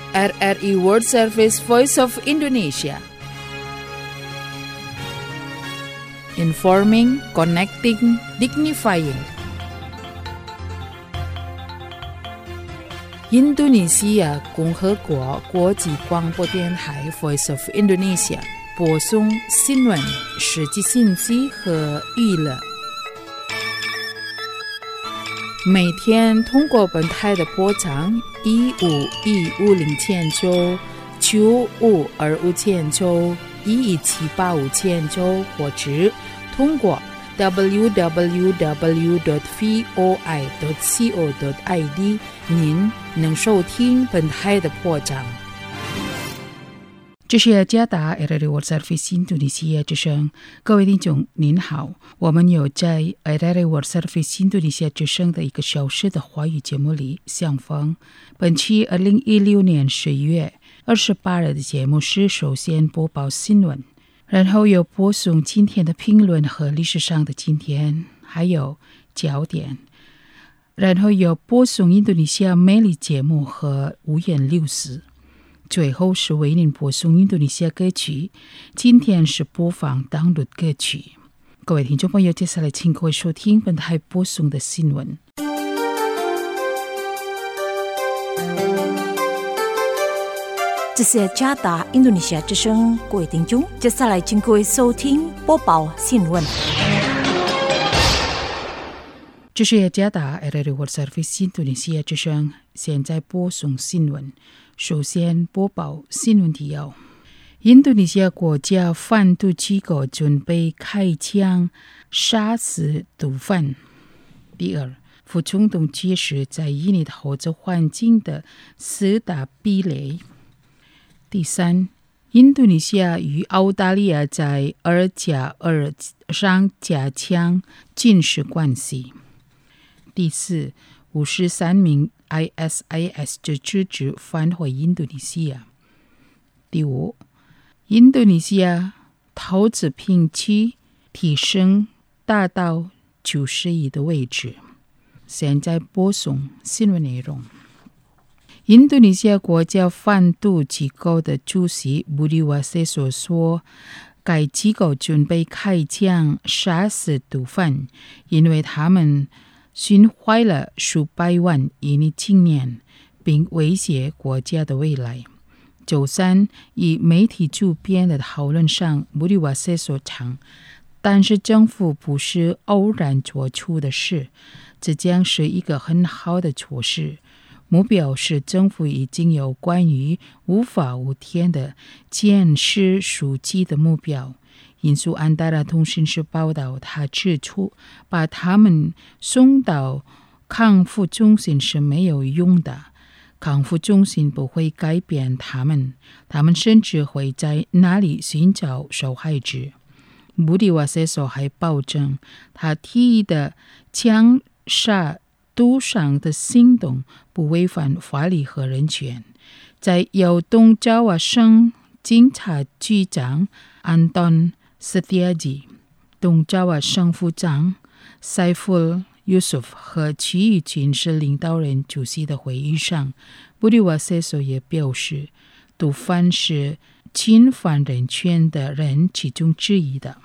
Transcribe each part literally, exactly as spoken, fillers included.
R R I World Service Voice of Indonesia. Informing, connecting, dignifying.印度尼西亚共和国国际广播电台 Voice of Indonesia 播送新闻、实际信息和娱乐。每天通过本台的波长一五一五零千九、九五二五千九、一一七八五千九，或者通过 double-u double-u double-u dot voi dot co dot i d 您能收听本台的波长。这是加达 R R I World Service 印度尼西亚之声，各位听众您好，我们有在 R R I World Service 印度尼西亚之声的一个小时的华语节目里相逢。本期二零一六年十一月二十八日的节目是首先播报新闻，然后有播送今天的评论和历史上的今天，还有焦点，然后有播送印度尼西亚美丽节目和五颜六色。最后是为您播送印度尼西亚歌曲，今天是播放当地歌曲。各位听众朋友，接下来请各位收听本台播送的新闻。 这是加达印度尼西亚之声，各位听众，接下来请各位收听播报新闻。 这是加达 R R I World Service 印度尼西亚之声，现在播送新闻。首先播报新闻提要：印度尼西亚国家反毒机构准备开枪杀死毒贩。第二，副总统揭示在印尼的合作环境的四大壁垒。第三，印度尼西亚与澳大利亚在二加二上加强军事关系。第四，五十三名 I S I S 的组织返回印度尼西亚。第五，印度尼西亚投资评级提升达到九十亿的位置。现在播送新闻内容。印度尼西亚国家反毒机构的主席布里瓦塞索说，该机构准备开枪杀死毒贩，因为他们损坏了数百万印尼青年，并威胁国家的未来。周三，以媒体主编的讨论上，布里瓦塞所称，但是政府不是偶然做出的事，这将是一个很好的措施。目标是政府已经有关于无法无天的监视数据的目标。印度安达拉通讯社报道，他指出，把他们送到康复中心是没有用的，康复中心不会改变他们，他们甚至会在那里寻找受害者。布里瓦塞索还保证，他提议的枪杀毒商的行动不违反法律和人权。在由东爪哇省警察局长安东斯蒂亚吉、东爪哇省府长塞夫尤苏夫和区域军事领导人出席的会议上，布里瓦塞索也表示，毒贩是侵犯人权的人其中之一的。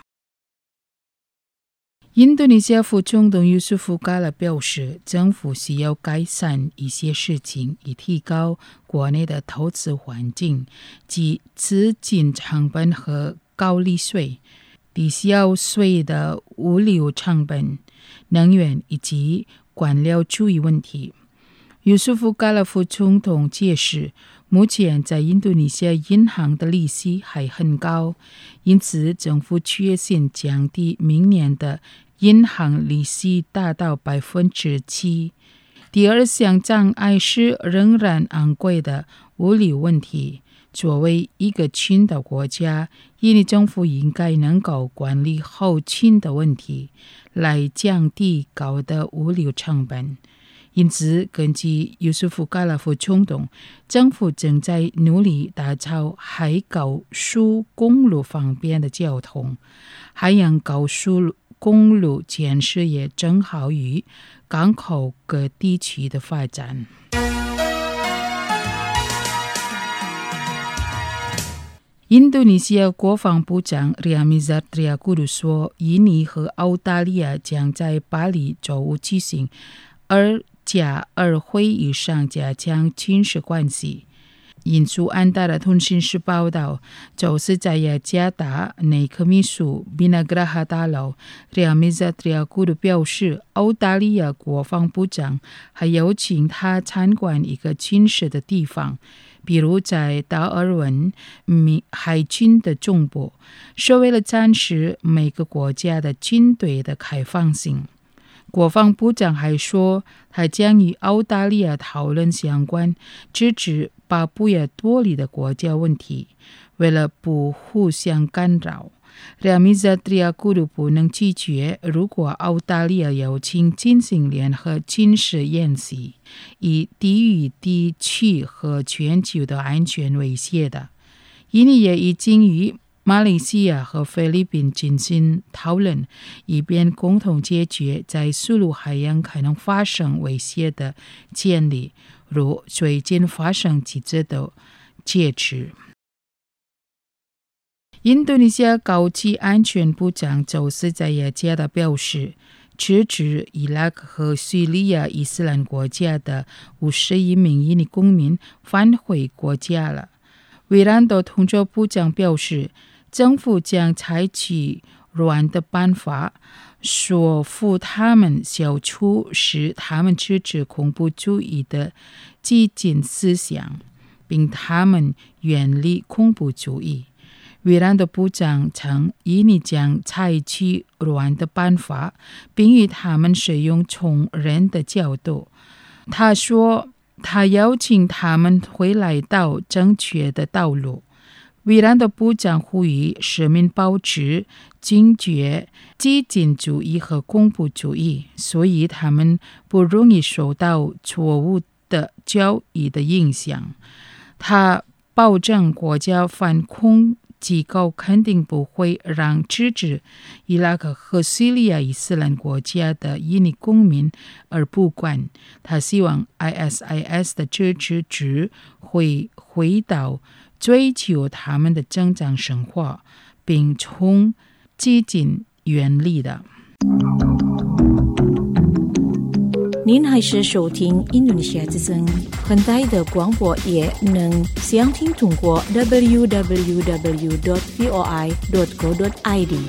印度尼西亚副总统尤苏夫加拉表示，政府需要改善一些事情，以提高国内的投资环境，即资金成本和高利税、抵消税的物流成本、能源以及官僚主义问题。尤苏夫加拉副总统解释，目前在印度尼西亚银行的利息还很高，因此政府决心降低明年的银行利息达到百分之七。第二项障碍是仍然昂贵的物流问题。作为一个群岛国家，印尼政府应该能够管理后勤的问题，来降低高的物流成本。因此，根据尤苏夫加拉副总统，政府正在努力打造海高速公路方便的交通，海洋高速公路建设也正好于港口各地区的发展。 印度尼西亚国防部长 Ria Triakudu 说，印尼和澳大利亚将在巴黎周五举行二加二会议上加强军事关系。引述安大的通讯社报道，周四在雅加达内阁秘书 Binagraha Dalo Ria Triakudu 表示，澳大利亚国防部长还邀请他参观一个军事的地方，比如在达尔文海军的总部，是为了展示每个国家的军队的开放性。国防部长还说，他将与澳大利亚讨论相关支持巴布亚多里的国家问题，为了不互相干扰。Ria Triakudu 不能拒绝，如果澳大利亚邀请进行联合军事演习，以抵御地区和全球的安全威胁的。印尼也已经与马来西亚和菲律宾进行讨论，以便共同解决在苏鲁海洋可能发生威胁的潜力，如最近发生几次的劫持。印度尼西亚高级安全部长周四在雅加达表示，支持伊拉克和叙利亚伊斯兰国家的五十一名印尼公民返回国家了。维兰多通州部长表示，政府将采取软的办法，说服他们消除使他们支持恐怖主义的激进思想，并他们远离恐怖主义。维兰多部长称，印尼将采取软的办法，并与他们使用从人的角度。他说，他邀请他们回来到正确的道路。维兰多部长呼吁市民保持警觉激进主义和恐怖主义，所以他们不容易受到错误的教育的影响。他保证国家反恐机构肯定不会让支持伊拉克和叙利亚伊斯兰国家的印尼公民而不管。他希望 I S I S 的支持者会回到追求他们的正常生活，并从激进远离的。 您还是收听印度尼西亚之声，很大的广播也能详听通过 double-u double-u double-u dot voi dot co dot i d。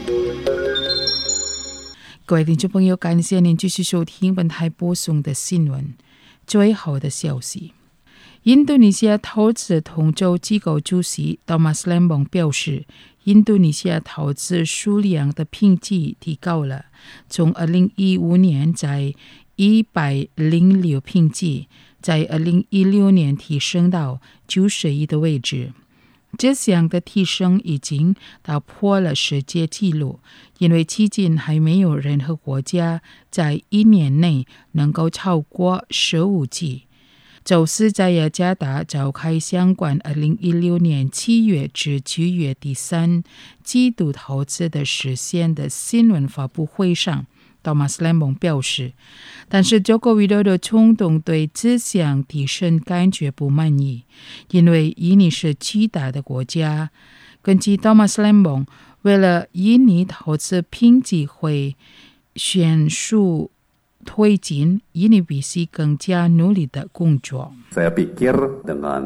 各位听众朋友，感谢您继续收听本台播送的新闻。最后的消息，印度尼西亚投资同舟机构主席 Thomas Lembong 表示，印度尼西亚投资数量的评级提高了，从二零一五年在一百零六评级，在二零一六年提升到九十一的位置。这项的提升已经打破了世界纪录，因为迄今还没有任何国家在一年内能够超过十五级。周四在雅加达召开相关二零一六年七月至九月第三季度投资的实现的新闻发布会上，Thomas Lembong 表示，但是中国维多的冲动对这项提升感觉不满意，因为印尼是巨大的国家。根据 Thomas Lembong， 为了印尼投资评级会迅速推进，印尼必须更加努力的工作。 Saya pikir dengan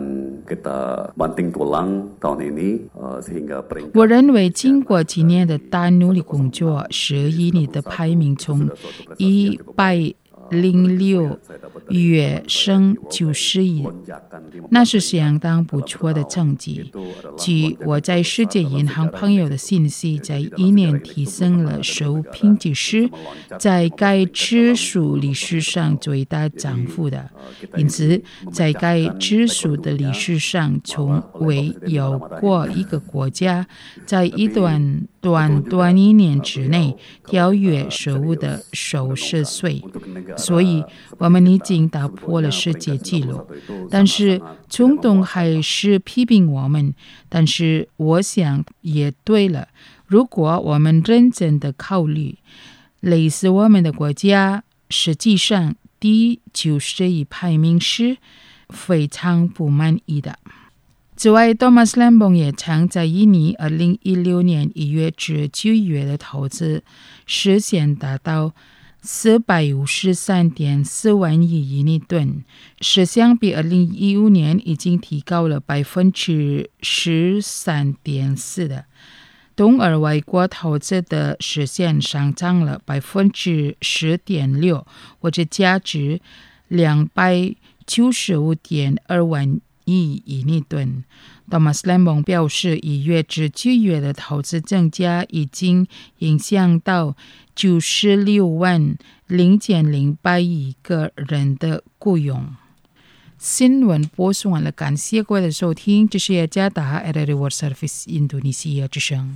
kita banting tulang tahun ini sehingga peringkat 我认为经过几年的大努力工作，使印尼的排名从一百零六跃升九十一，那是相当不错的成绩。据我在世界银行朋友的信息，在一年提升了十五评级时，在该指数历史上最大涨幅的。因此，在该指数的历史上，从未有过一个国家在一段短短一年之内跳跃十五的首十岁。所以我们已经打破了世界纪录，但是冲动还是批评我们。但是我想也对了，如果我们认真的考虑，类似我们的国家实际上第九十一排名是非常不满意的。 此外 Thomas Lembong 也曾在印尼二零一六年一月至九月的投资实现达到四百五十三点四万亿印尼盾，是相比二零一五年已经提高了百分之十三点四的。东而外国投资的实现上涨了百分之十点六，或者价值两百九十五点二万亿印尼盾。Thomas Lembong 表示，一月至九月的投资增加已经影响到九十六万零点零八亿个人的雇佣。新闻播送完了，感谢各位的收听，这是雅加达 R R I World Service 印度尼西亚之声。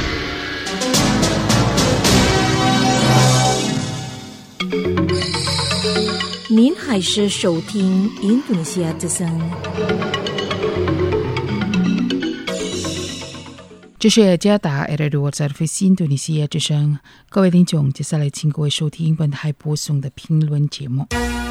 您还是收听印度尼西亚之声。 这是雅加达 R R I World Service 印度尼西亚之声。各位听众，接下来请各位收听本台播送的评论节目。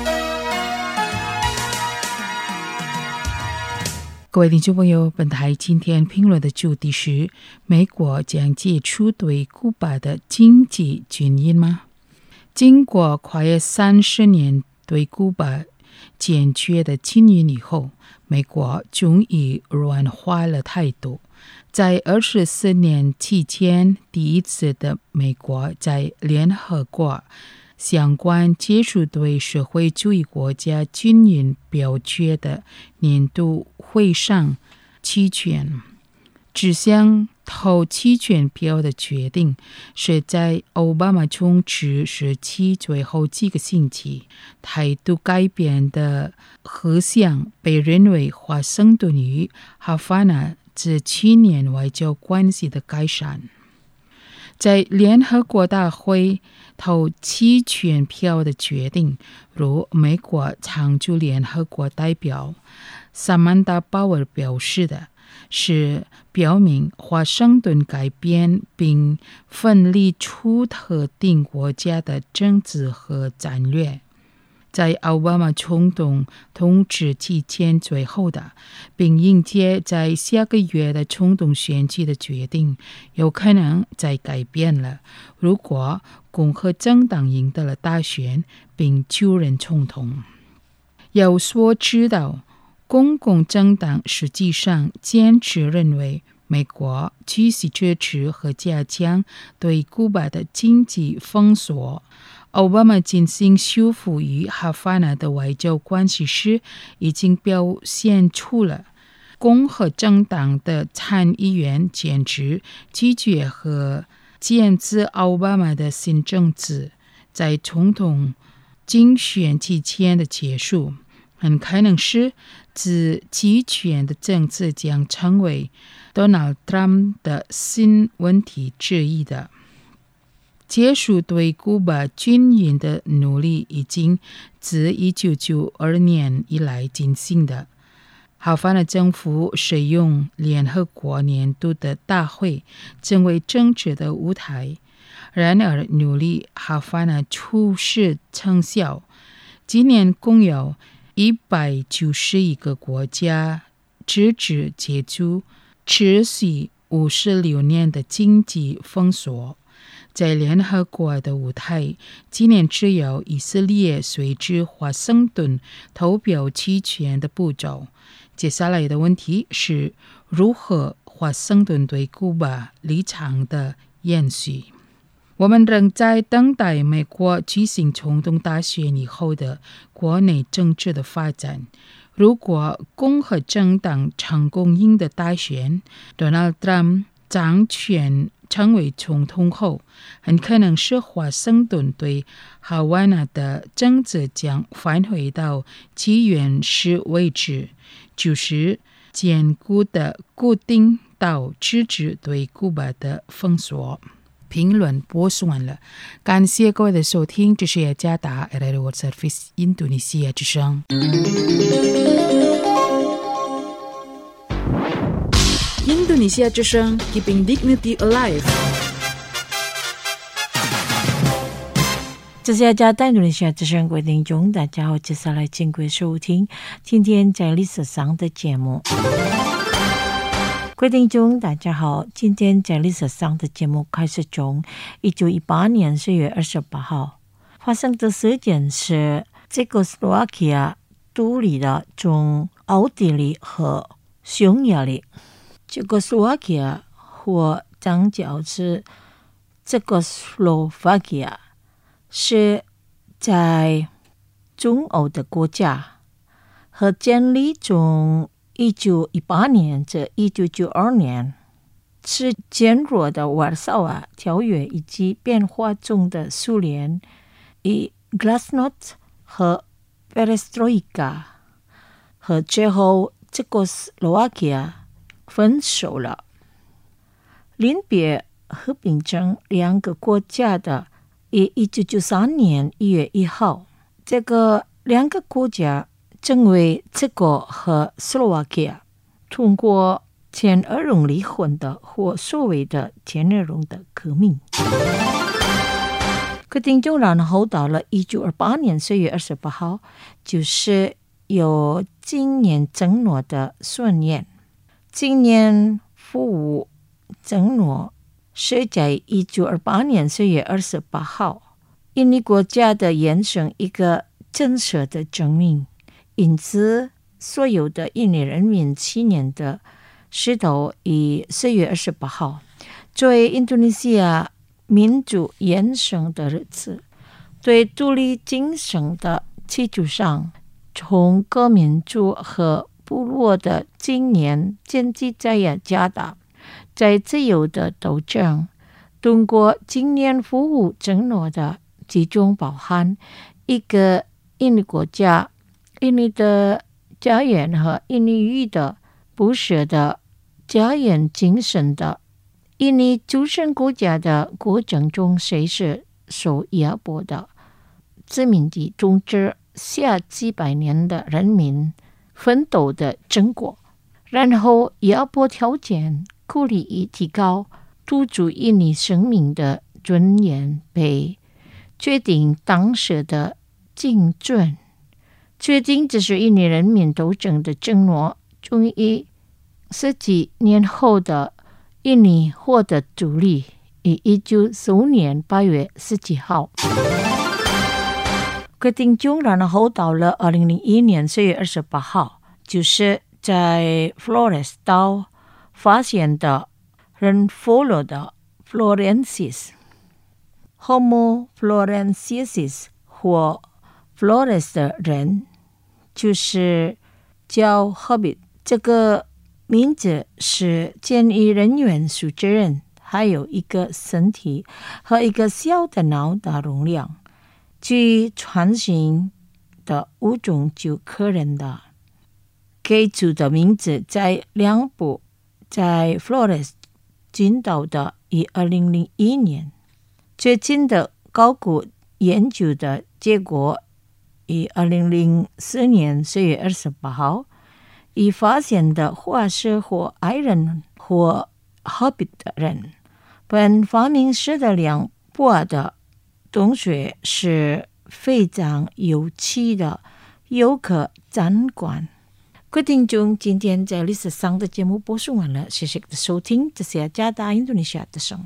各位听众朋友，本台今天评论的主题是：美国将解除对古巴的经济军演吗？经过跨越三十年对古巴坚决的禁运以后，美国终于软化了态度。在二十四年期间，第一次的美国在联合国相关结束对社会主义国家禁运表决的年度会上弃权。只想投弃权票的决定是在奥巴马统治时期最后几个星期态度改变的合向，被认为华盛顿与哈瓦那这七年外交关系的改善。在联合国大会投弃权票的决定，如美国常驻联合国代表萨曼达·鲍尔表示的，是表明华盛顿改变并分离出特定国家的政治和战略。在奥巴马总统统治期间最后的，并迎接在下个月的总统选举的决定，有可能再改变了。如果共和政党赢得了大选并就任总统，有所知道，公共政党实际上坚持认为美国继续支持和加强对古巴的经济封锁。奥巴马进行修复与哈瓦那的外交关系时，已经表现出了共和政党的参议员坚持拒绝和坚持奥巴马的新政治。在总统竞选期间的结束，很可能是自集权的政治将成为 Donald Trump 的新问题之一的。结束对古巴军演的努力已经自一九九二年以来进行的。哈瓦那政府使用联合国年度的大会成为政治的舞台，然而努力哈瓦那出示成效。今年共有一百九十一个国家支持解除持续五十六年的经济封锁。在联合国的舞台，今年只有以色列随之华盛顿投票弃权的步骤。接下来的问题是如何华盛顿对古巴立场的延续。我们仍在等待美国举行总统大选以后的国内政治的发展。如果共和政党成功赢得大选， Donald Trump 掌权成为总统后，很可能是华盛顿对哈瓦那的政治将返回到其原始位置，就是坚固的固定到支持对古巴的封锁。评论播送完了，感谢各位的收听，这是雅加达 R R I World Service 印度尼西亚之声。 印度尼西亚之声 Keeping Dignity Alive。 这是雅加达印度尼西亚之声，各位听众大家好，接下来请各位收听今天在历史上的节目。 各位听众大家好，今天在历史上的节目开始从一九一八年四月二十八号发生的事件是捷克斯洛伐克独立了从奥地利和匈牙利。捷克斯洛伐克或长叫是捷克斯洛伐克，是在中欧的国家，和建立从一九一八年至一九九二年，是减弱的瓦萨瓦条约以及变化中的苏联，以 Glasnost 和 Perestroika， 和最后捷克斯洛伐克分手了。临别和平成两个国家的以一九九三年一月一号，这个两个国家成为捷克和斯洛伐克通过前二荣离婚的或所谓的前二荣的革命。决定就然后到了一九二八年四月二十八号，就是有今年承诺的顺延。今年服务承诺是在一九二八年四月二十八号，印尼国家的延伸一个真实的证明。因此，所有的印尼人民纪念的石头以四月二十八号作为印度尼西亚民主延伸的日子，对独立精神的基础上，从各民族和部落的经验建基在雅加达，在自由的斗争，通过经验服务承诺的其中包含一个印尼国家、印尼的家园和印尼语的不舍的家园精神的印尼诸神国家的过程中，谁是受压迫的殖民地统治下几百年的人民奋斗的成果，然后压迫条件鼓励以提高土著印尼生命的尊严，被决定当时的精准，确定这是印尼人民斗争的承诺，终于十几年后的印尼获得独立，于一九四五年八月十七号。决定中然后到了二零零一年四月二十八号，就是在 Flores 岛发现的人佛罗的 Florensis。Homo florensis 或 Flores 的人，就是叫 Hobbit， 这个名字是建议人员负责人，还有一个身体和一个小的脑的容量，据传行的物种就可能的。给出的名字在两部在 Flores 群岛的于二零零一年，最近的考古研究的结果于二零零四年四月二十八号，已发现的化石或矮人或 Hobbit 的人，本发明师的两部的洞穴是非常有趣的，有可参观。各位听众，今天在历史上的节目播送完了，谢谢的收听，这是雅加达印度尼西亚的声。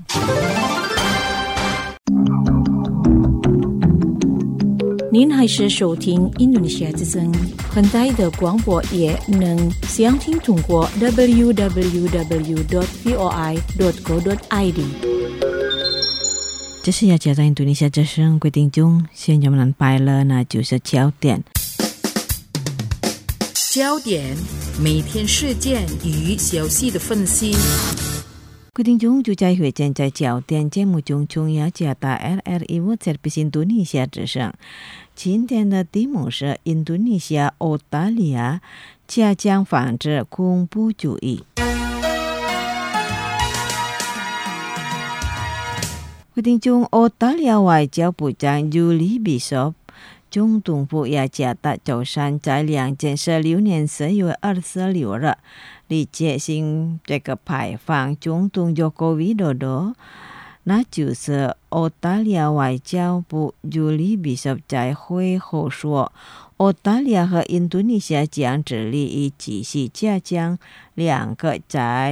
您还是收听印度尼西亚之声，很大的广播也能详听通过 double-u double-u double-u dot v o i dot co dot i d。 这是雅加达印度尼西亚之声，各位听众，现在我们拜了，那就是焦点。 焦点，每天事件与消息的分析。 各位听众，就在会见在焦点节目中，从雅加达 L R I 我这边印度尼西亚之声。今天的题目是印度尼西亚、澳大利亚加强防止恐怖主义。各位听众，澳大利亚外交部长 Julie Bishop 中东部雅加达周三在两件十六年四月二十六日理解性这个排放中东joko widodo，那就是澳大利亚外交部 Julie Bishop 在会后说，澳大利亚和印度尼西亚将致力于继续加强两个在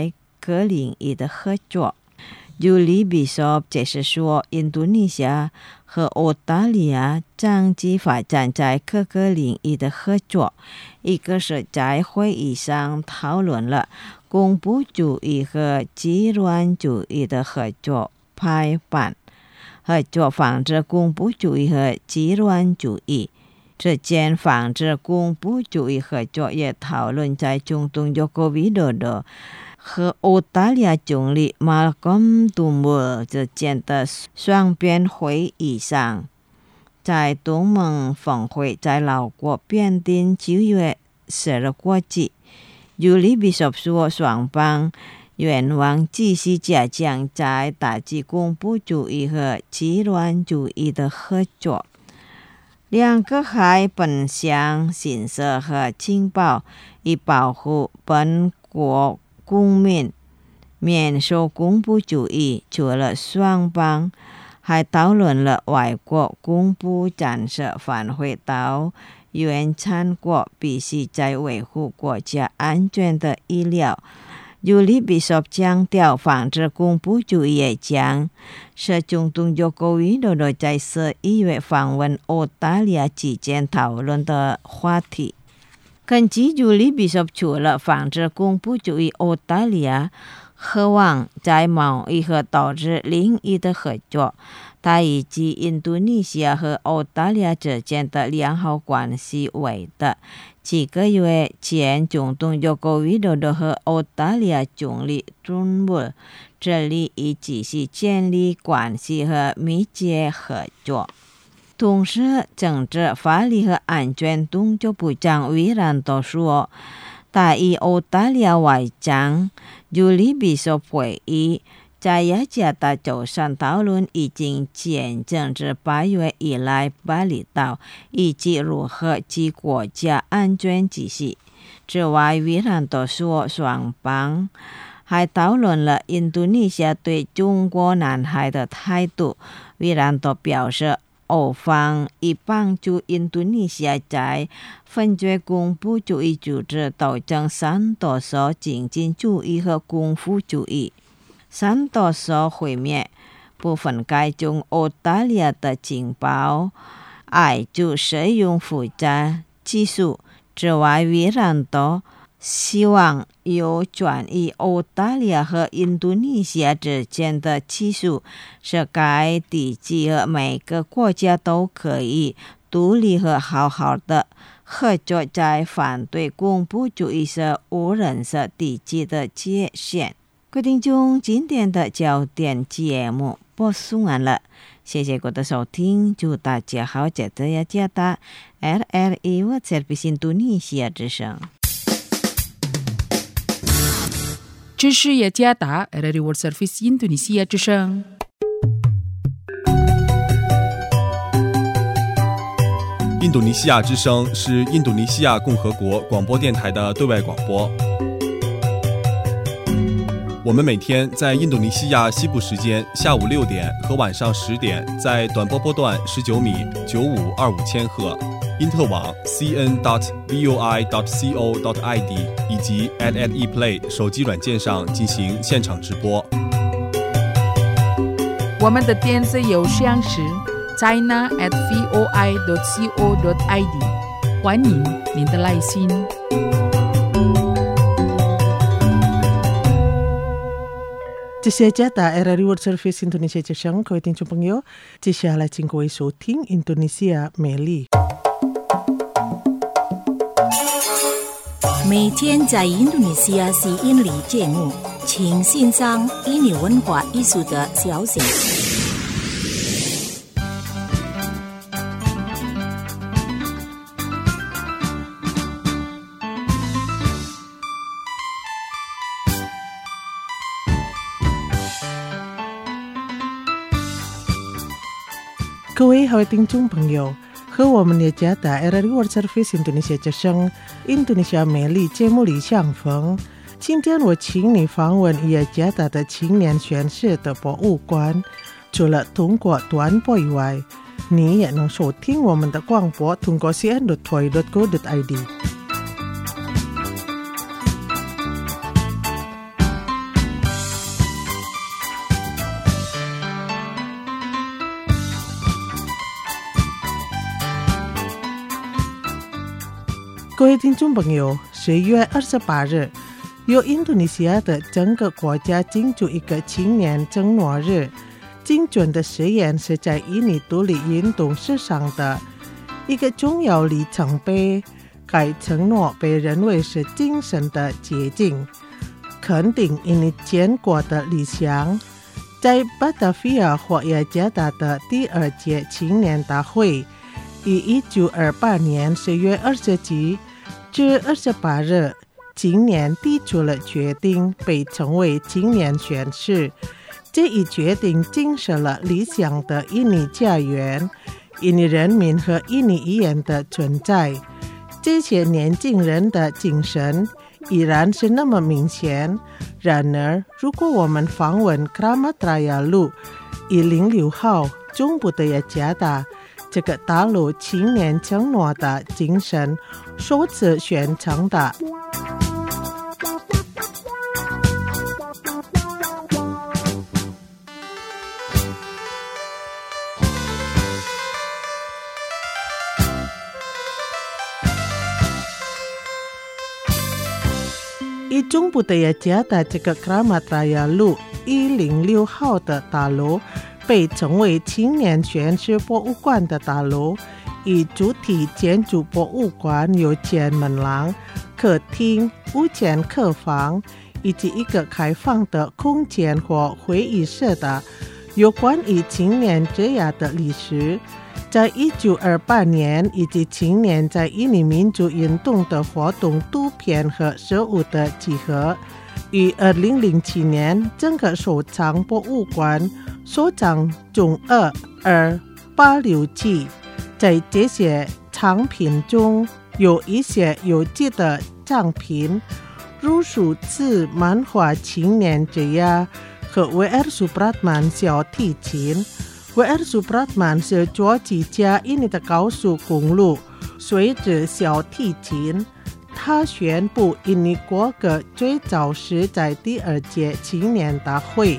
个领域的合作。Julie Bishop 解释说，印度尼西亚和澳大利亚长期发展在各个领域的合作，一个是在会议上讨论了恐怖主义和极端主义的合作排版，合作防止恐怖主义和极端主义。这件防止恐怖主义合作也讨论在中东佐科维多多和澳大利亚总理 Malcolm Turnbull 之间的双边会议上。在东盟峰会在老国编定九月十日国际。Julie Bishop 说，双方愿望继续加强在打击恐怖主义和极端主义的合作。两个还分享信息和情报，以保护本国公民免受恐怖主义。除了双方还讨论了外国恐怖战士返回到原产国必须在维护国家安全的意料。Julie Bishop 强调，防止恐怖主义也将是总统佐科维多多在十一月访问澳大利亚期间讨论的话题。根据 Julie Bishop， 除了防止恐怖主义，澳大利亚渴望在贸易和投资领域的合作。他以及印度尼西亚和澳大利亚之间的良好关系为的。几个月前，总统佐科维多多和澳大利亚总理敦布致力于继续建立关系和密切合作。同时，政治、法律和安全工作部长维兰多说，他与澳大利亚外长 Julie Bishop 会议在雅加达周三讨论已经见证自八月以来巴厘岛以及如何及国家安全体系。此外，维兰多说，双方还讨论了印度尼西亚对中国南海的态度。维兰多表示，欧方已帮助印度尼西亚在反对恐怖主义组织斗争上多数经济主义和功夫主义。上多数毁灭部分该中澳大利亚的情报爱就使用复杂技术。此外，维兰多希望有转移澳大利亚和印度尼西亚之间的技术，使该地区和每个国家都可以独立和好好的合作，在反对恐怖主义和无人设地区的界限。各位听众，今天的焦点节目播送完了，谢谢各位的收听，祝大家好，记得要加打 R R I World Service 印度尼西亚之声。 这是雅加达 R R I World Service 印度尼西亚之声。 印度尼西亚之声是印度尼西亚共和国广播电台的对外广播。我们每天在印度尼西亚西部时间下午六点和晚上十点，在短波波段十九米九五二五千赫、因特网 c n dot v o i dot co dot i d 以及 at at ePlay 手机软件上进行现场直播。 我们的电子邮箱是 china at voi dot co dot i d， 欢迎您的来信。 这是雅加达 R R I World Service 印度尼西亚之声，各位听众朋友，接下来请各位收听印度尼西亚美丽。 每天在印度尼西亚是印尼节目，请欣赏印尼文化艺术的消息。 各位好听众朋友，和我们雅加达 R R I World Service 印度尼西亚之声印度尼西亚美丽节目里相逢。今天我请你访问雅加达的青年选士的博物馆。除了通过短波以外，你也能收听我们的广播，通过 c n dot t o y dot co dot i d。 各位听众朋友，十月二十八日，由印度尼西亚的整个国家庆祝一个青年承诺日。精准的实验是在印尼独立运动史上的一个重要里程碑。该承诺被认为是精神的结晶，肯定印尼建国的理想。在巴达菲亚或雅加达的第二届青年大会，于一九二八年十月二十七至二十八日，青年提出了决定，被称为青年宣誓。这一决定建设了理想的印尼家园、印尼人民和印尼语言的存在。这些年轻人的精神依然是那么明显。然而，如果我们访问 Kramat Raya Lu 一零六号中部的雅加达，这个大陆青年承诺的精神首次宣称的。以中部的雅加达这个 Kramat Raya Lu 一零六号的大楼被称为青年宣誓博物馆的大楼，以主体建筑博物馆有前门廊、客厅、屋前客房以及一个开放的空间或会议室的有关于青年职业的历史。在一九二八年以及青年在印尼民主运动的活动图片和实物的集合，于二零零七年整个收藏博物馆收藏中二二八六七。在这些藏品中，有一些有机的藏品，如数字漫画青年职业和威尔苏布拉曼小提琴。威尔苏布拉曼是做几架印尼的高速公路随着小提琴。他宣布印尼国歌最早是在第二届青年大会。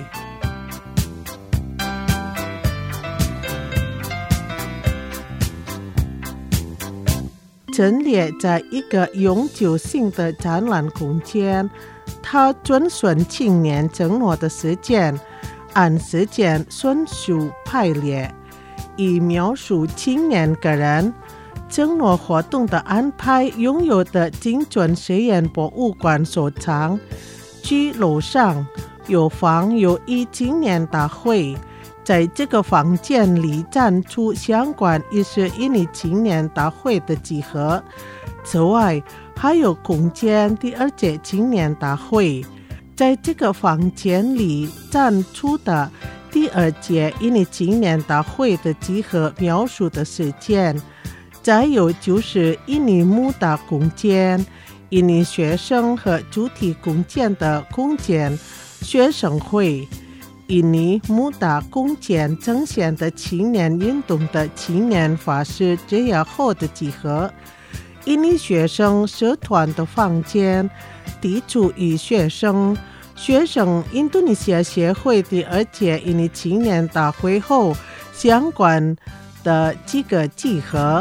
陈列在一个永久性的展览空间，他遵循青年承诺的时间，按时间顺序排列，以描述青年个人承诺活动的安排。拥有的精准实验博物馆收藏居楼上有房有一青年大会，在这个房间里展出相关一些印尼青年大会的集合。此外，还有空间第二届青年大会。在这个房间里展出的第二届印尼青年大会的集合描述的事件，再有就是印尼穆达空间、印尼学生和主体空间的空间学生会。印尼穆达空间呈现的青年运动的青年法师职业后的集合。印尼学生社团的房间地处于学生学生印度尼西亚协会第二届印尼青年大会后相关的几个集合。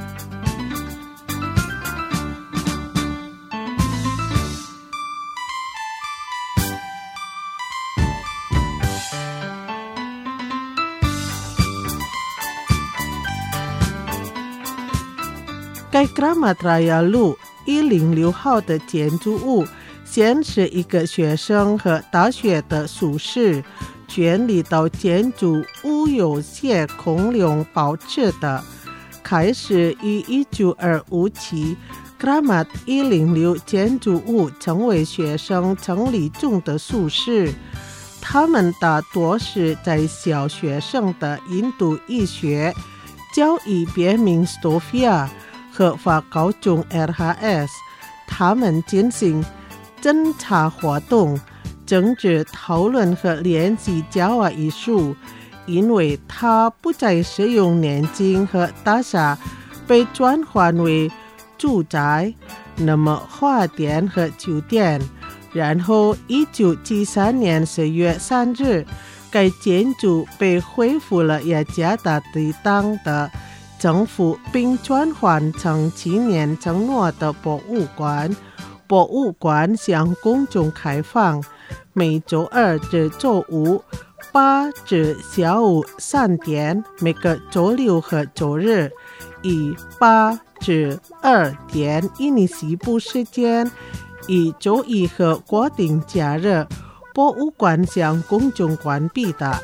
该 Kramat Raya Lu 一零六号的建筑物现是一个学生和大学的宿舍，建立到建筑物有些空用保持的。开始于一九二五起 Kramat 一零六建筑物成为学生成立中的宿舍，他们大多是在小学生的印度医学教育别名 Sofia 和法高中 R H S， 他们进行侦查活动、政治讨论和练习教化艺术。因为他不再使用年金和大厦被转换为住宅，那么花店和酒店。然后一九七三年十月三日，该建筑被恢复了雅加达地当的政府并转换成今年承诺的博物馆。博物馆向公众开放，每周二至周五八至下午三点，每个周六和周日以八至二点印尼西部时间，以周一和国定假日，博物馆向公众关闭的。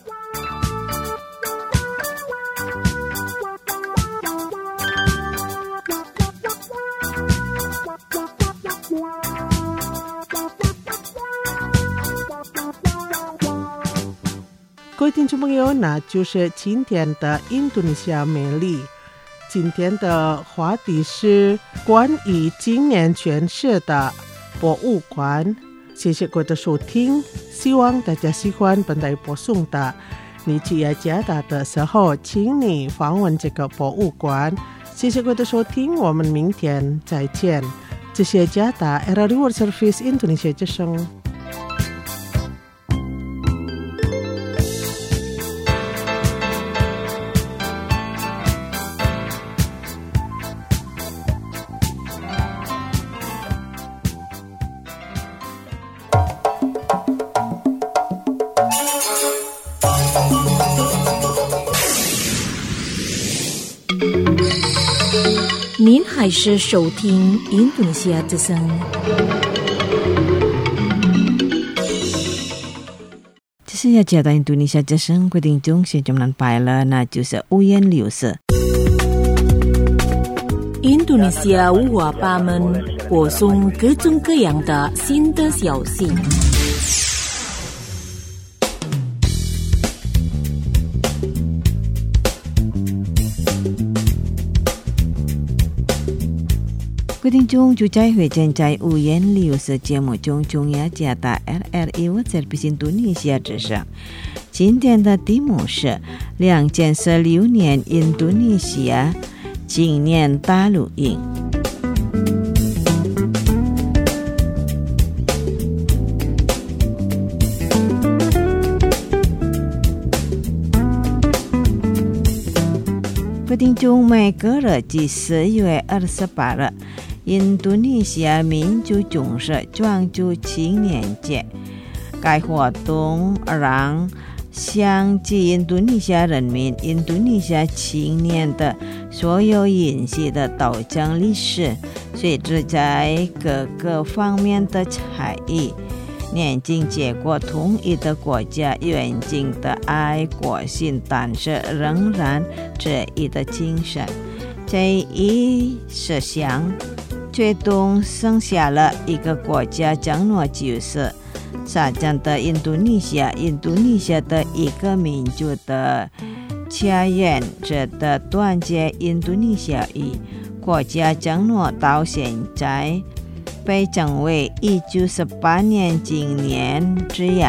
各位听众朋友，那就是今天的印度尼西亚美丽。今天的话题是关于今年全市的博物馆。谢谢各位的收听，希望大家喜欢本台播送的。你去雅加达的时候，请你访问这个博物馆。谢谢各位的收听，我们明天再见。这是雅加达 R R I World Service Indonesia 之声。 您还是收听印度尼西亚之声。 这是雅加达印度尼西亚之声，各位听众现在们拜了，那就是五颜六色。 印度尼西亚五花八门，播送各种各样的新的消息。 各位听众，就在会见在五颜六色节目中，中雅加达 R R I World Service 印度尼西亚之声。今天的题目是两千十六年印度尼西亚纪念大露营。各位听众，每个月的四月二十八日，印度尼西亚民族重视专注青年节。该活动让乡及印度尼西亚人民、印度尼西亚青年的所有引系的斗争历史，随着在各个方面的差异，年轻结果统一的国家远近的爱国心，但是仍然这一的精神，这一思想最终生下了一个国家承诺，就是发展的印度尼西亚，印度尼西亚的一个民族的家园者的团结。印度尼西亚与国家承诺到现在被称为一九四八年纪念之夜。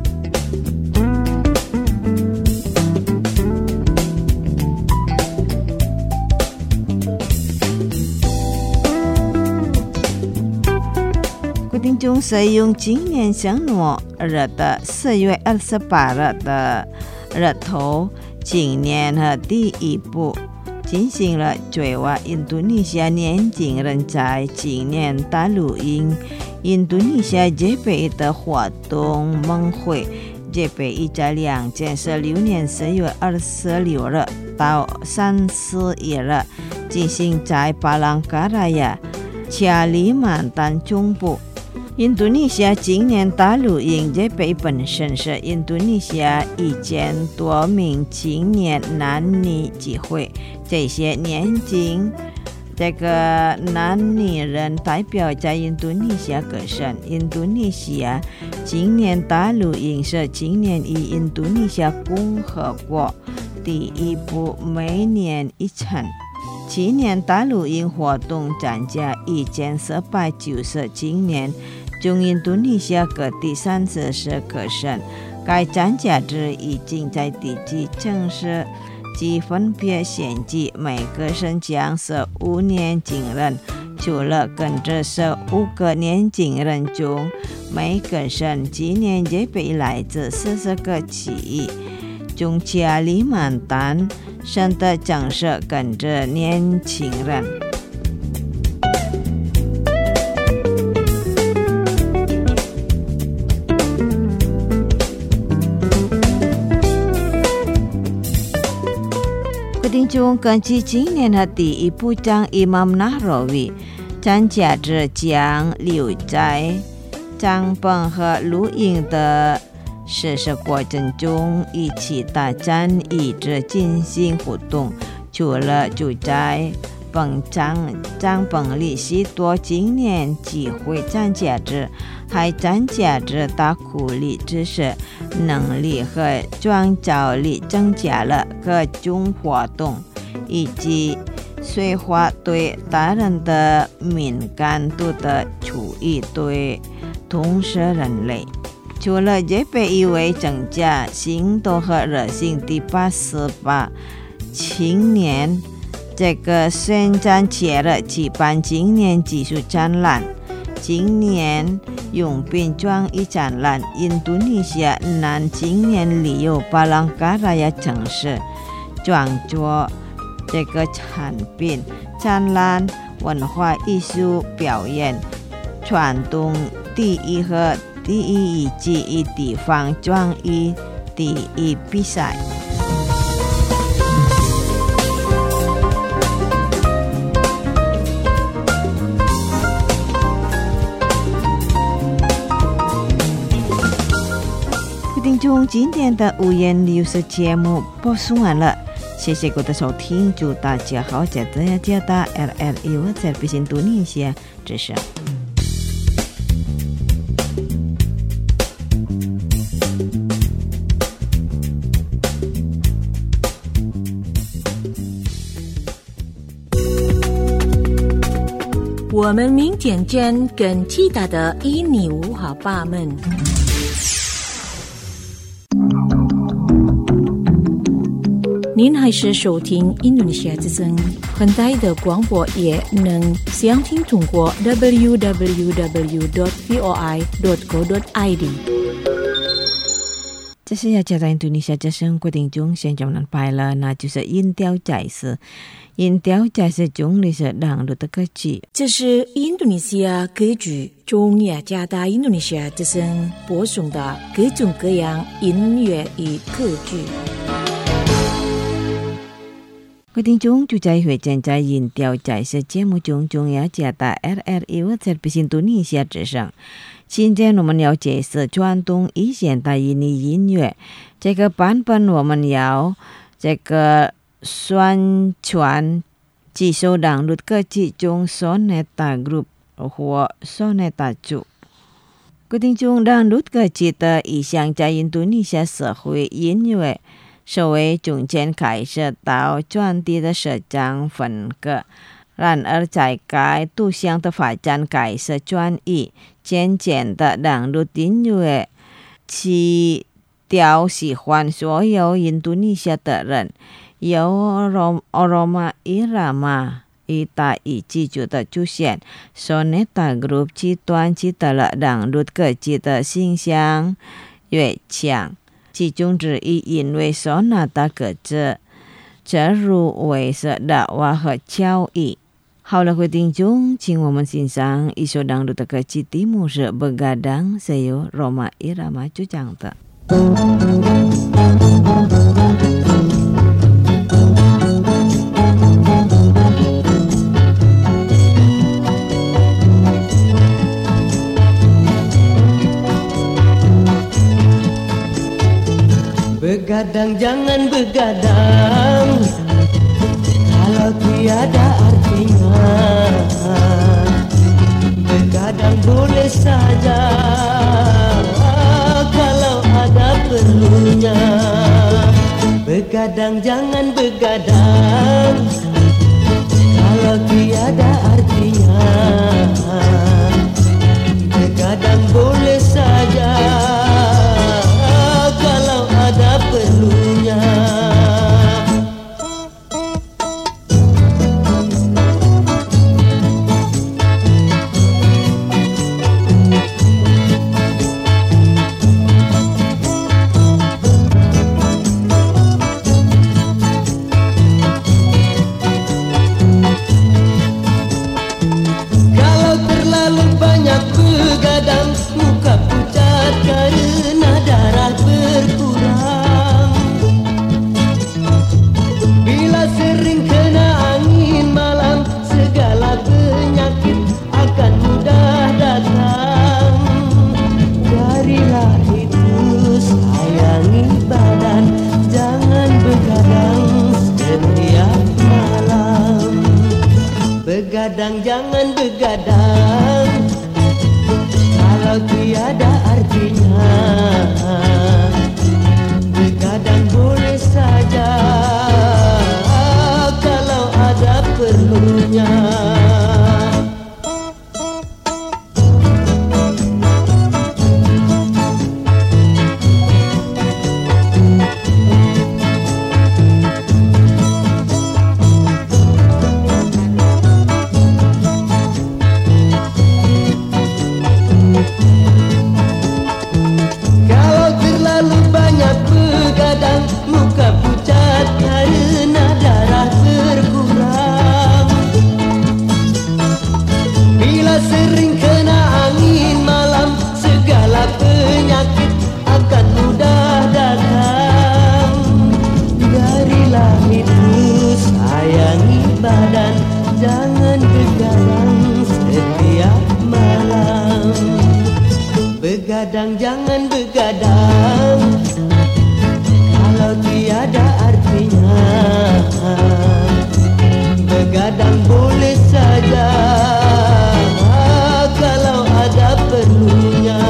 听众使用今年承诺日的四月二十八日的日头纪念和第一步进行了最为印度尼西亚年轻人在纪念大露营。印度尼西亚这辈的活动盛会，这辈已在两千十六年四月二十六日到三十一日进行在巴朗加拉亚加里曼丹中部。印度尼西亚今年大露营这辈本身是印度尼西亚一千多名青年男女聚会，这些年轻这个男女人代表在印度尼西亚各省。印度尼西亚今年大露营是今年以印度尼西亚共和国第一部每年一场。今年大露营活动参加一千四百九十今年中印度尼西亚各地三十四个省，该参加者已经在地级城市及分别选举，每个省将是五年轻人，除了跟着是五个年轻人中，每个省今年这辈来自四十个区域， 中加里曼丹生的长势跟着年轻人。听众根据今年的第一部长伊玛目纳罗维参加者将留在帐篷和露营的实施过程中一起大战一直进行活动，除了住在本帐帐篷里许多今年机会参加者还参加者大苦力知识能力和创造力增加了各种活动，以及催化对他人的敏感度的注意对同时人类。除了这被誉为增加行动和热心的八十八青年，这个宣传节了举办今年技术展览。今年用品装一展览，印度尼西亚南今年旅游巴朗嘎拉亚城市创作这个产品展览文化艺术表演传统第一和第一以及地方创意第一比赛。听众，今天的五言六舌节目播送完了，谢谢各位的收听，祝大家好，在这里接到 R R I Service Indonesia 之声。 我们明天见，更期待的印尼文化吧们。您还是收听印度尼西亚之声，很大的广播也能详听通过 double-u double-u double-u dot v o i dot co dot i d。 这是要加在印度尼西亚之声规定中，现在我们拍了，那就是音调解释。音调解释中里是朗读的歌曲。 这是印度尼西亚歌剧中雅加达印度尼西亚之声播送的各种各样音乐与歌剧。 各位听众，就在会正在音调解释节目中，中雅加达 R R I Service Indonesia 之声。今天我们要解释传统与现代印尼音乐，这个版本我们要这个宣传几首朗读歌曲中 Sonata Group 或 Sonata 组。各位听众，朗读歌曲的意象在印度尼西亚社会音乐社会中间开始到传递的社长分割，然而在该度向的发展开始转移，渐渐的朗读音乐起调喜欢所有印度尼西亚的人，由 Roma Irama 一大一记住的出现 Sonata Group 极端取得了朗读歌曲的形象越强，其中之一因为 Sonata 歌词折入为是的话和教义。好了，各位听众，请我们欣赏一首朗读的歌曲，题目是 Begadang， 是由 Roma Irama 主讲的。 Begadang jangan begadang kalau tiada artinya. Begadang boleh saja kalau ada perlunya. Begadang jangan begadang kalau tiada artinya. Begadang boleh saja kalau ada perlunya. begadang, muka pucat karena darah berkurang. Bila sering kena angin malam, segala penyakit akan mudah datang. Darilah itu sayangi badan, jangan begadang setiap malam. Begadang jangan begadang, kalau tiada artinya. Begadang boleh saja, kalau ada perlunya. Kalau terlalu banyak begadang, muka pucat karena darah berkurang. Bila sering kena angin malam, segala penyakit akan mudah datang. Darilah itu sayangi badan, jangan begadang setiap malam. Begadang jangan begadang, kalau tiada artinya. Begadang boleh saja, kalau ada perlunya.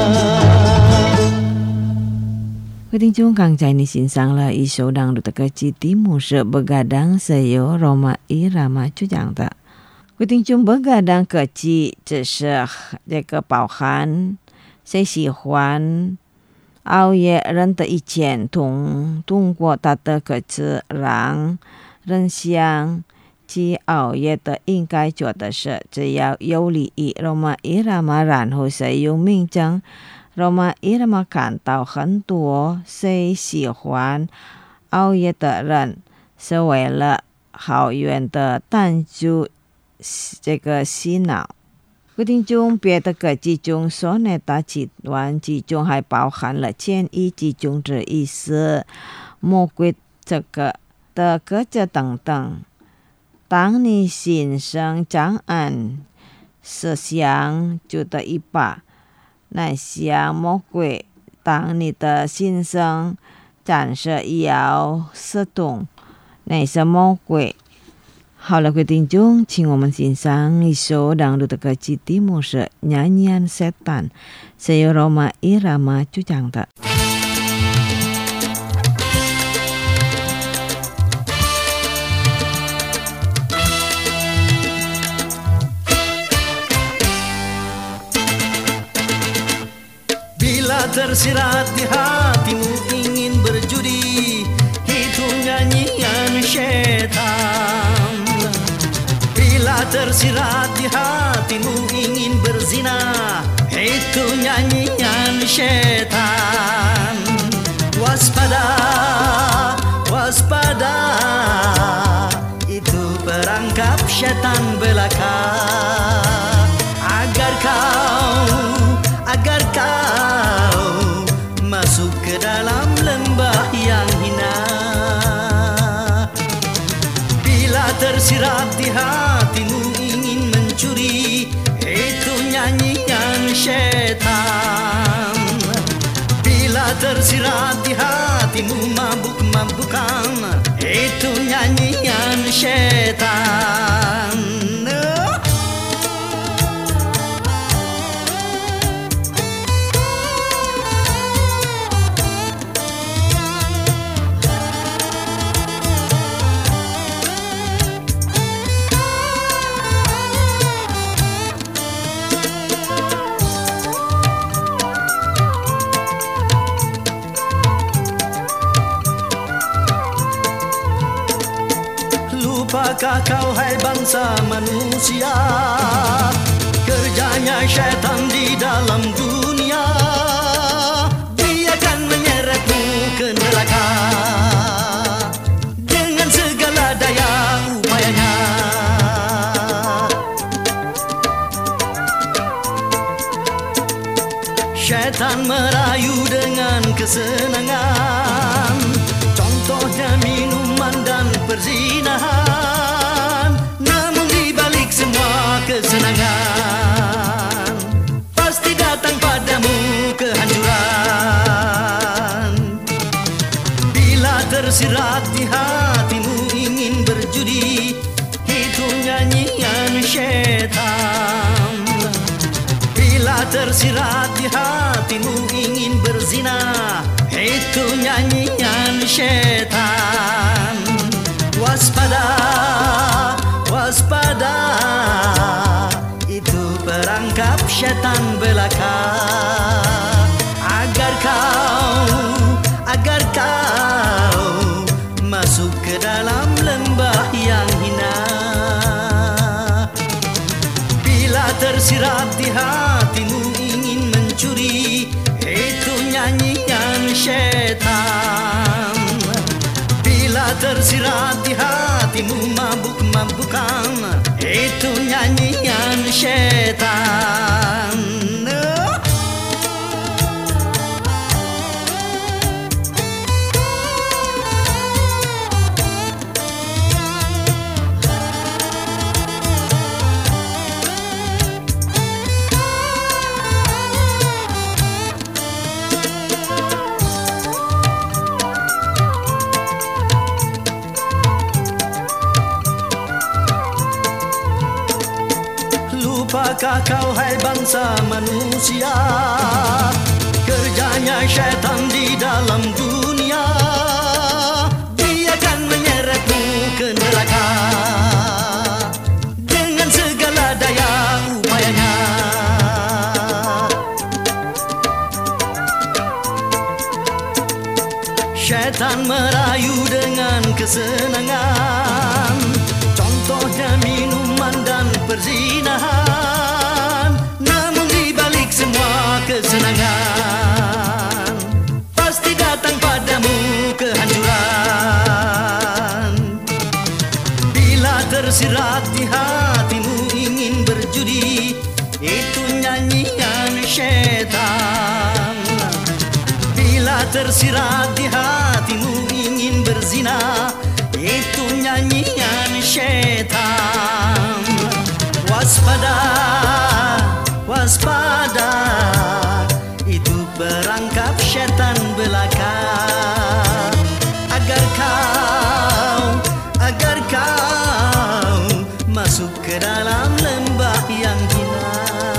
各位听众，刚才你欣赏了一首朗读的歌曲，题目是《Begadang》，是由 Rhoma Irama 主讲的。各位听众，Begadang 歌曲只是这个包含谁喜欢熬夜人的意见，通通过他的歌词让人想起熬夜的应该做的事，只要有利益 Rhoma Irama， 然后是用名称 Rhoma Irama 看到很多谁喜欢熬夜的人是为了好远的单就这个洗脑。各位听众，别的歌曲中所念的几段之中还包含了谦意之中的意思、魔鬼这个的歌词等等。当你心生障碍，思想就得一把那些魔鬼，当你的心生暂时要失动那些魔鬼。好了，各位听众，请我们欣赏一首朗读的歌曲，题目是《Nyanyian Setan》，是由 Rhoma Irama 主讲的。 Bila tersirat di hatimu ingin berjudi, itu nyanyian syaitan. Bila tersirat di hatimu ingin berzina, itu nyanyian syaitan. Waspada, waspada, itu perangkap syaitan belaka. Agar kau, agar kau masuk ke dalam lembah yang hina. Bila tersirat di hatimu ingin mencuri, itu nyanyian syaitan. Bila tersirat di hatimu mabuk-mabukan, itu nyanyian syaitan. Lupakah kau hai bangsa manusia, kerjanya syaitan di dalam dunia. Dia akan menyeretmu ke neraka dengan segala daya upayanya. Syaitan merayu dengan kesenangan, contohnya minuman dan perzinahan. Namun di balik semua kesenangan, pasti datang padamu kehancuran. Bila tersirat di hatimu ingin berjudi, itu nyanyian syaitan. Bila tersirat di hatimu ingin berzina, itu nyanyian syaitan. Waspada, waspada, itu perangkap syaitan belaka. Agar kau, agar kau masuk ke dalam lembah yang hina. Bila tersirat di hatimu ingin mencuri, itu nyanyian syaitan. Bila tersirat di hatimu mabuk-mabukan, itu nyanyian syaitan. Lupakah kau hai bangsa manusia, kerjanya syaitan di dalam dunia. Dia akan menyeretmu ke neraka dengan segala daya upayanya. Syaitan merayu dengan kesenangan, contohnya minuman dan perzinahan. Namun di balik semua kesenangan, pasti datang padamu kehancuran. Bila tersirat di hatimu ingin berjudi, itu nyanyian syaitan. Bila tersirat di hatimu ingin berzina, itu nyanyian syaitan. Waspada, waspada, itu perangkap syaitan belaka. Agar kau, agar kau masuk ke dalam lembah yang hina.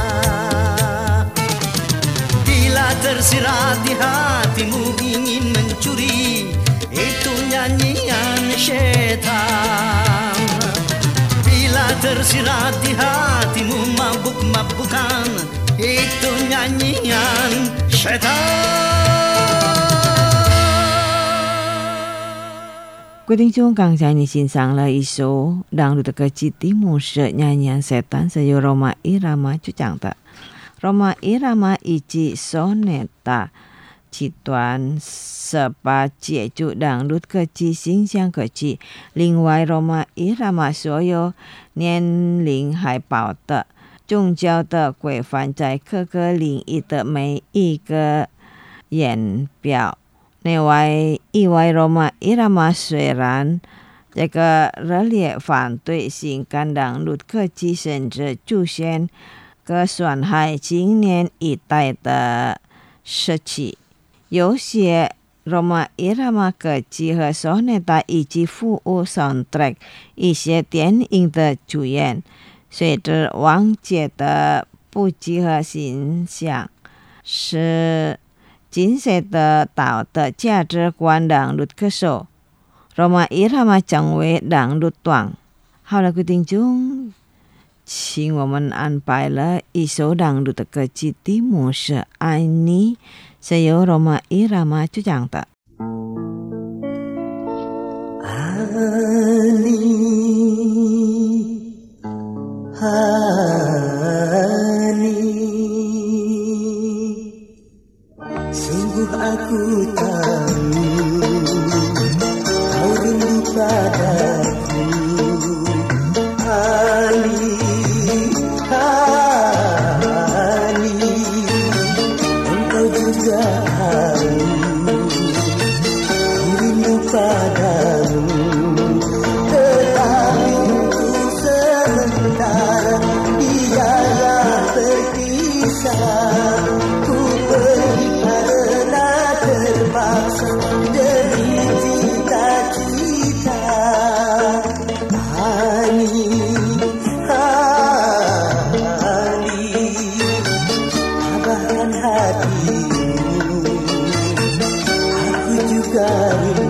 Bila tersirat di hatimu ingin mencuri, itu nyanyian syaitan. Bila tersirat di hatimu mabuk-mabukan, itu nyanyian syaitan. 各位听众，刚才你欣赏了一首朗读的歌曲，题目是《nyanyian setan》，是由 Rhoma Irama 主讲的。Rhoma Irama 以及 Soneta 其段十八节就朗读歌曲、形象歌曲。另外 Rhoma Irama 所有年龄海报的宗教的规范在各个领域的每一个言表。另外意外 Rhoma Irama 虽然这个热烈反对性感朗读歌曲，甚至出现个损害青年一代的事情。有些 Rhoma Irama 歌曲和 Soneta 以及服务 soundtrack 一些电影的主演，随着王杰的布局和形象，是精神的道德价值观朗读歌手。Rhoma Irama 成为朗读团。好了，各位听众，请我们安排了一首朗读的歌曲，题目是《爱你》，是由 Rhoma Irama 主讲的。 Sungguh aku tahu kau rindu padaku, Hani, Hani. terpisah. Ku pergi karena terpaksa demi cita-cita. Hani, Hani, tabahkan hatimu, aku juga rindu.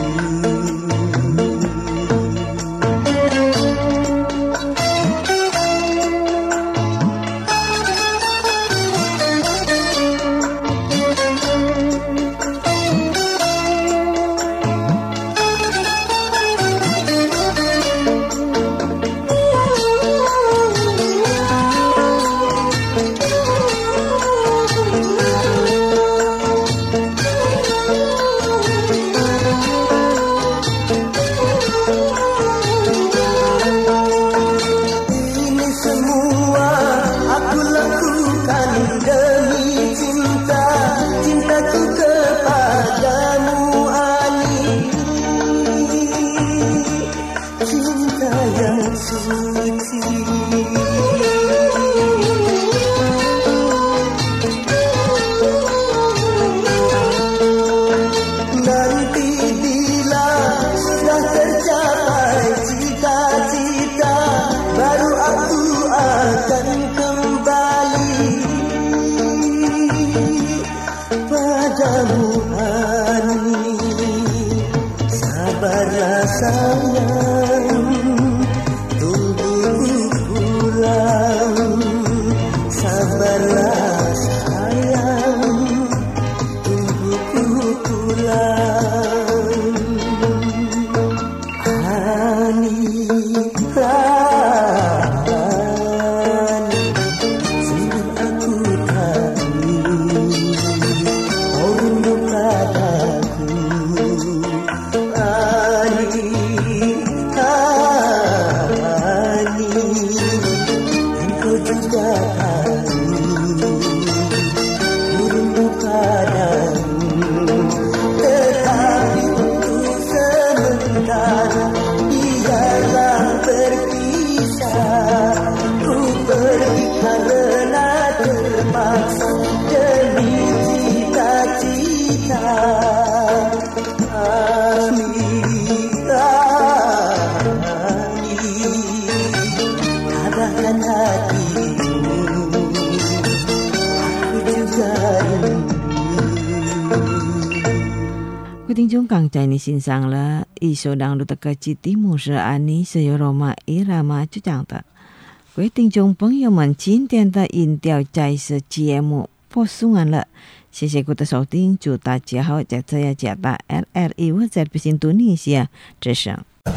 Quý thính chúng càng chạy ni xin sang là ý số đang được tất chỉ tí mù sở ani sở yo Roma Irama chú chẳng ta. Quý thính chúng朋友们今天的音调在是节目播送完了，谢谢各位的收听，祝大家好，在这呀加大 L R I 我在比印度尼西亚之声。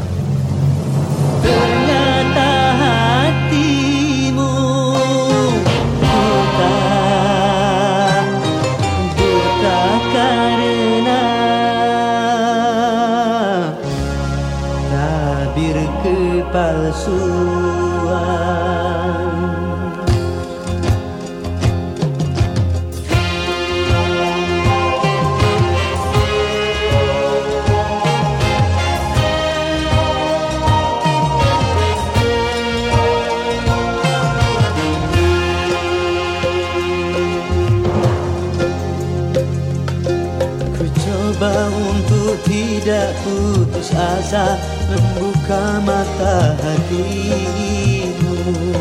Ternyata hatimu buta, buta karena tabir kepalsuan. Coba untuk tidak putus asa membuka mata hatimu.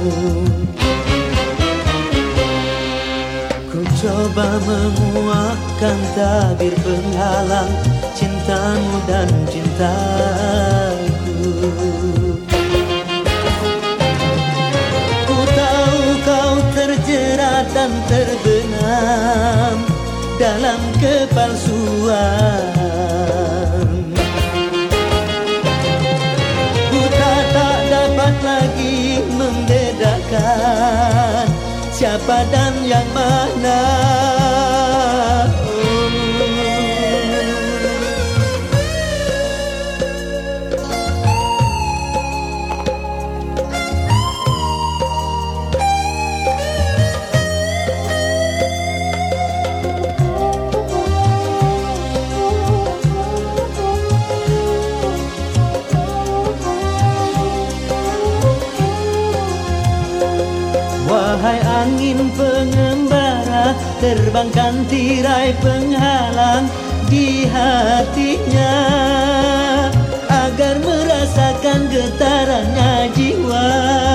Ku coba menguatkan tabir penghalang cintamu dan cintaku. Ku tahu kau terjerat dan terbenam dalam kepalsuan. Buta tak dapat lagi membedakan siapa dan yang mana. Wahai angin pengembara terbangkan tirai penghalang di hatinya agar merasakan getarannya jiwa.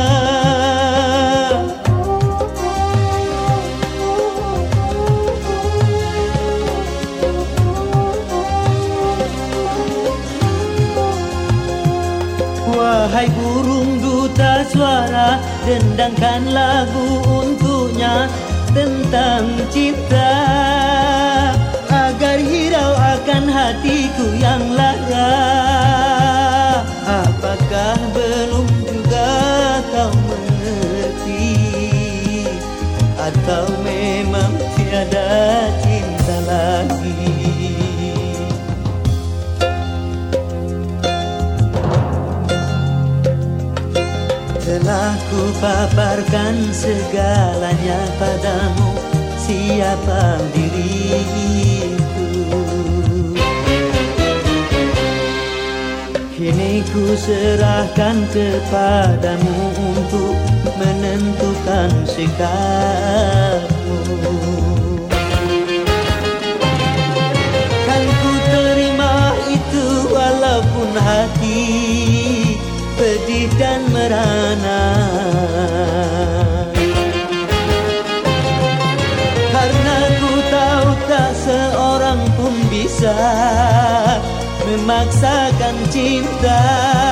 Wahai burung duta suara, dendangkan lagu untuknya tentang cinta agar hirau akan hatiku yang lara. Apakah belum juga kau mengerti, atau memang tiada cinta lagi? Telah ku paparkan segalanya padamu, siapa diriku. Kini ku serahkan kepadamu untuk menentukan sikapmu. Kan ku terima itu walaupun hati pedih dan merana, karena ku tahu tak seorang pun bisa memaksakan cinta.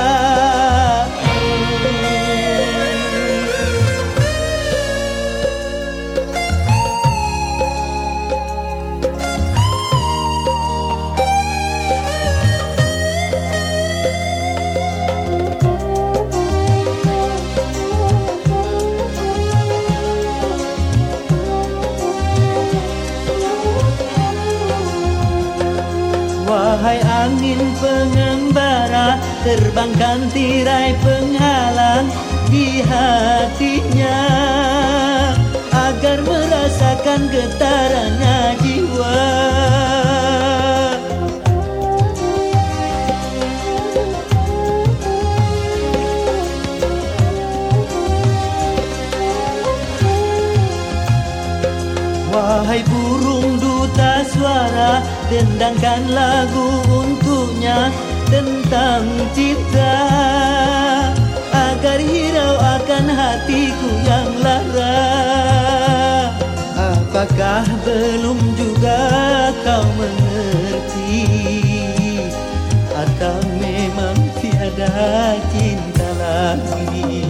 Wahai angin pengembara, terbangkan tirai penghalang di hatinya agar merasakan getarannya jiwa. Wahai burung duta suara, dendangkan lagu untuknya tentang cinta agar hirau akan hatiku yang lara. Apakah belum juga kau mengerti, atau memang tiada cinta lagi?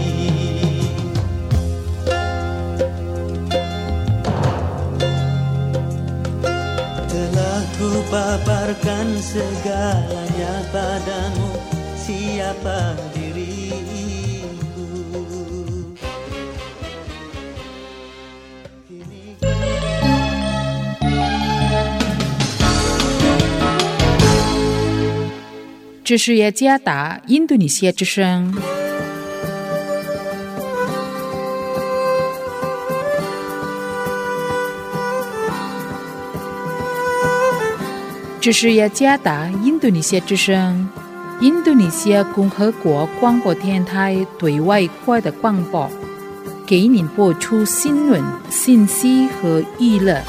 Ku paparkan segalanya padamu, siapa diriku. Kini... 这是雅加达印度尼西亚之声。这是雅加达印度尼西亚之声，印度尼西亚共和国广播电台对外国的广播，给您播出新闻、信息和娱乐。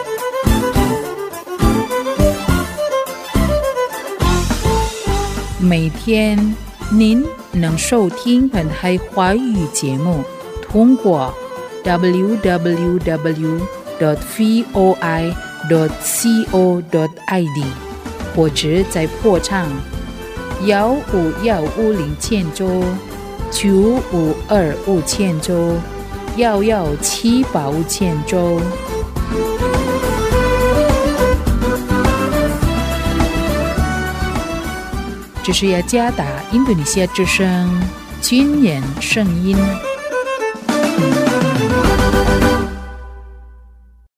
每天您能收听本台华语节目，通过 double-u double-u double-u dot voi dot co dot i d 或者在破唱幺五幺五零千周九五二五千周幺幺七八五千周。这是雅加达印度尼西亚之声军人声音。